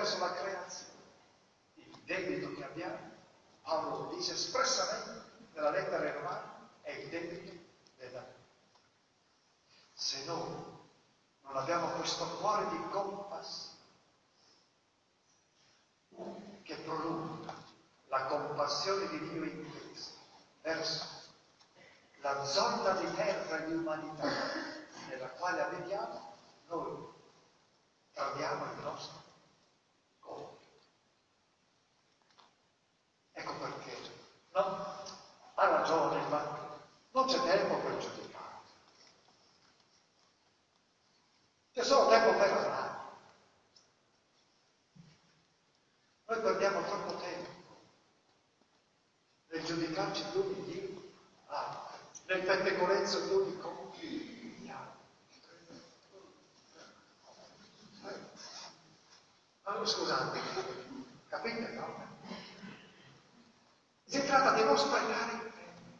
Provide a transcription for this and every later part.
verso la creazione. Il debito che abbiamo, Paolo lo dice espressamente nella lettera ai Romani, è il debito della vita. Se noi non abbiamo questo cuore di compassione che prolunga la compassione di Dio intesa verso la zona di terra di umanità nella quale abitiamo, noi tradiamo il nostro compito. Ecco perché ha ragione, ma non c'è tempo per giudicare. C'è solo tempo per amare. Noi perdiamo troppo tempo nel giudicarci gli uni gli altri, nel pettegolezzo gli uni con gli altri. Ma scusate, capite, no? Si tratta di non sprecare il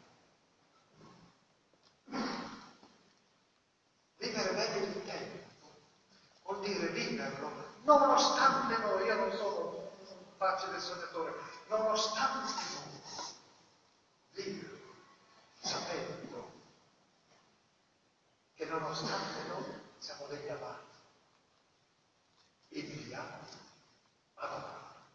tempo. Vivere meglio il tempo vuol dire viverlo, nonostante noi, io non sono facile sognatore, nonostante noi, viverlo, sapendo che nonostante noi siamo degli avanti, inviati ad amare.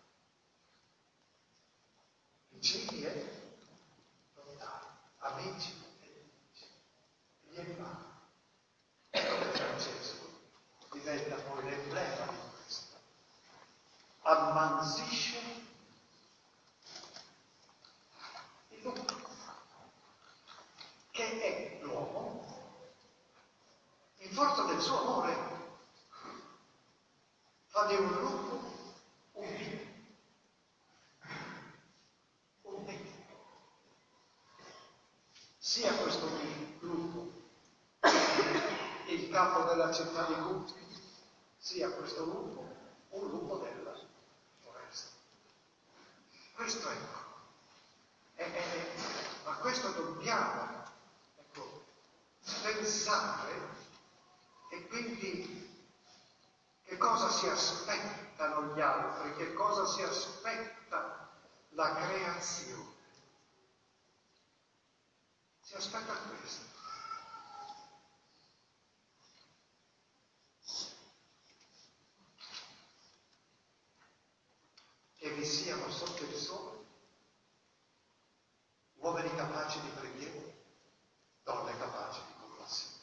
Vicini e lontani, amici e nemici, gli animali. Ecco che Francesco diventa poi l'emblema di questo. Ammansisce il lupo, che è l'uomo, in forza del suo amore, fa di un lupo un mito. Sia questo lupo il capo della città di Cutri, sia questo lupo un lupo della foresta. Questo ma questo dobbiamo pensare, e quindi che cosa si aspettano gli altri, che cosa si aspetta la creazione. Si aspetta questo. Che vi siano sotto il sole uomini capaci di preghiera, donne capaci di compassione.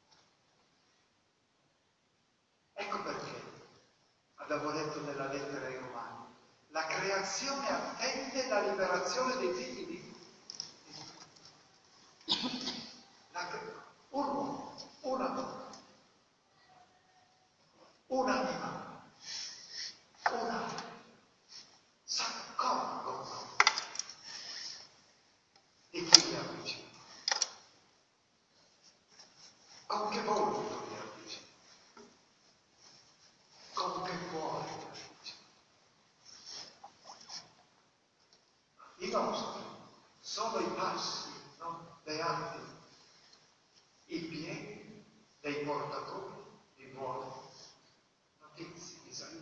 Ecco perché abbiamo detto nella lettera ai Romani, la creazione attende la liberazione dei figli di Dio. Un uomo, una donna, un'anima, un'anima s'accorgono di chi li ha vicino. Con che volto li ha vicino? Con che cuore li ha vicino? I nostri sono i passi, no? Beati, i piedi dei portatori di buone notizie, Isaia.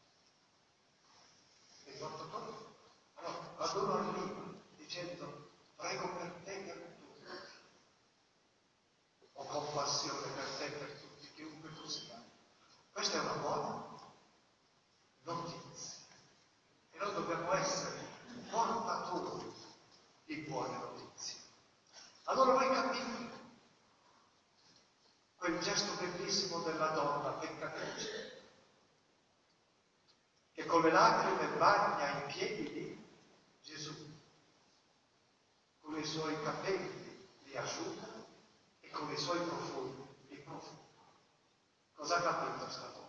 Dei portatori? Allora, ad uno arriva dicendo, prego per te e per tutti. Ho compassione per te e per tutti, chiunque tu sia. Questa è una buona notizia. E noi dobbiamo essere portatori di buone notizie. Allora voi capite quel gesto bellissimo della donna peccatrice che con le lacrime bagna i piedi di Gesù, con i suoi capelli li asciuga e con i suoi profumi li profuma. Cosa ha capito sta donna?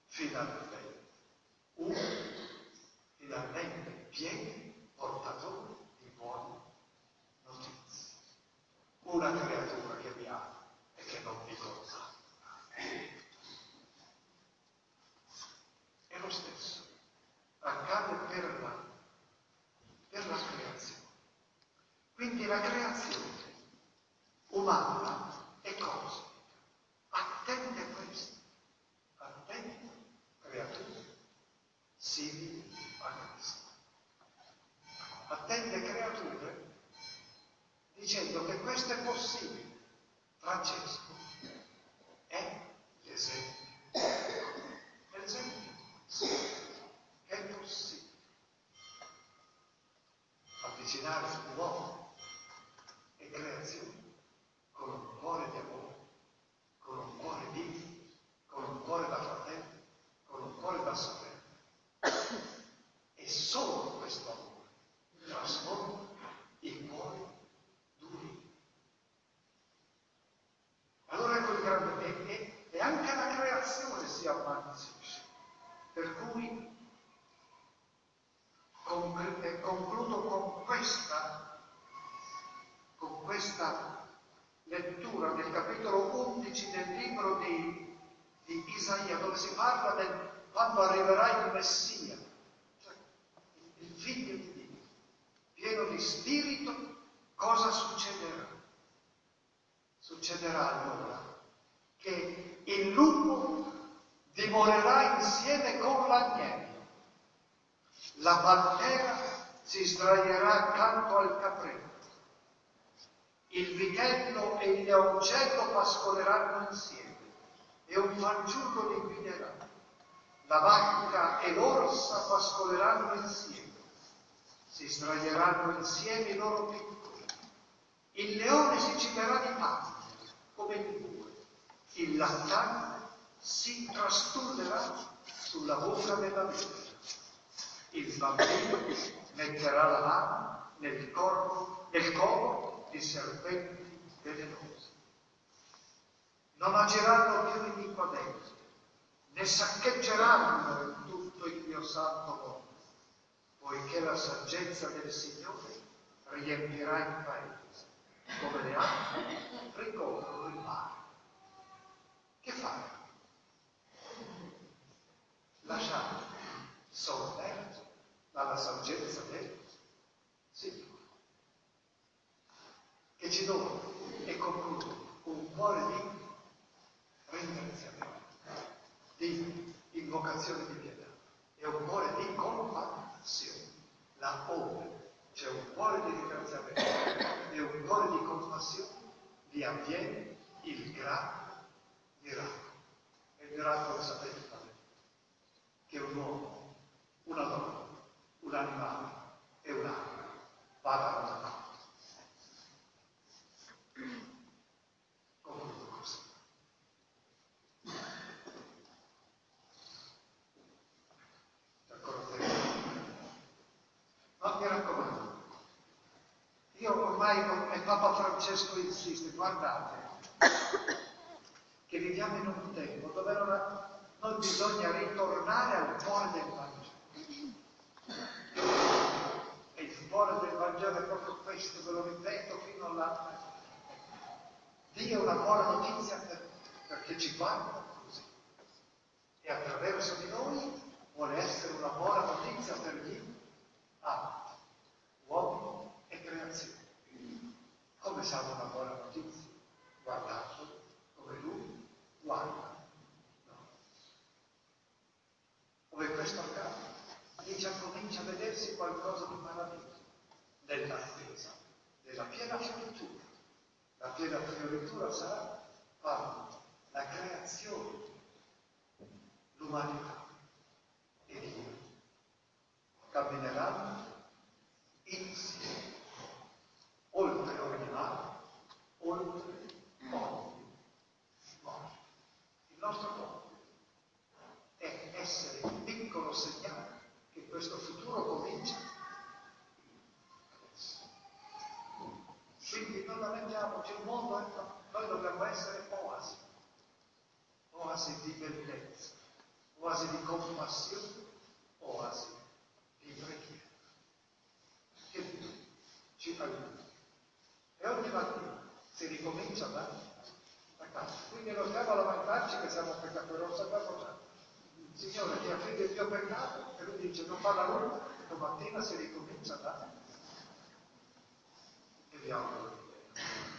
Finalmente pieni portatori di buone notizie. Una creatura che vi ama e che non vi condanna. È lo stesso. Accade per la creazione. Quindi la creazione umana è cosa? Attende questo. Attende creature simili a Cristo. Attende creature dicendo che questo è possibile. Francesco è l'esempio. È l'esempio che è possibile avvicinare l'uomo e creazione con un cuore di amore, con un cuore vivo, con un cuore da fratello, con un cuore da sorella. E solo questo amore trasforma i cuori duri. Allora ecco il grande, e anche la creazione si ammansisce. Per cui concludo con questa lettura del capitolo 11 del libro di Isaia, dove si parla del quando arriverà il Messia, cioè il Figlio di Dio, pieno di spirito. Cosa succederà? Succederà allora che il lupo dimorerà insieme con l'agnello, la pantera si sdraierà accanto al caprino, il vighello e il leoncello pascoleranno insieme e un fanciullo li guiderà. La vacca e l'orsa pascoleranno insieme, si sdraieranno insieme i loro piccoli. Il leone si ciberà di pane come il bue, il lattante si trastullerà sulla bocca della vergine. Il bambino metterà la mano nel covo di serpenti velenosi. Non agiranno più iniquamente, ne saccheggeranno in tutto il mio santo nome, poiché la saggezza del Signore riempirà il paese, come le acque ricoprono il mare. Che fare? Lasciare sommergere dalla saggezza del Signore, che ci dona, e concludo, un cuore di ringraziamento, di invocazione di pietà e un cuore di compassione. La ove c'è un cuore di ringraziamento e un cuore di compassione, vi avviene il grande miracolo. E il miracolo, sapete qual è? Che un uomo, una donna, un animale e un'anima vadano d'accordo. Concludo così. Ma mi raccomando, io ormai, come Papa Francesco insiste, guardate, che viviamo in un tempo dove non bisogna ritornare al cuore del Vangelo. E il cuore del Vangelo è proprio questo, ve lo ripeto fino alla... Dio è una buona notizia perché ci guarda così. E attraverso di noi vuole essere una buona notizia per gli altri, uomini e creazione. Come sarà una buona notizia? Guardando come Lui guarda. No. Come questo accade, comincia a vedersi qualcosa di meraviglioso nell'attesa della piena fioritura. La piena fioritura sarà quando la creazione, l'umanità e Dio cammineranno insieme, oltre ogni male, oltre ogni morte. Il nostro compito è essere un piccolo segnale che questo futuro comincia adesso. Quindi non lamentiamoci, il mondo, noi dobbiamo essere oasi di bellezza, oasi di compassione, oasi di preghiera. Che Dio ci aiuti. E ogni mattina si ricomincia da casa. Quindi non stiamo a lamentarci che siamo peccatori, lo sappiamo già. Signore, ti affido il mio peccato, e lui dice non fa la nulla, domattina si ricomincia da... E vi auguro.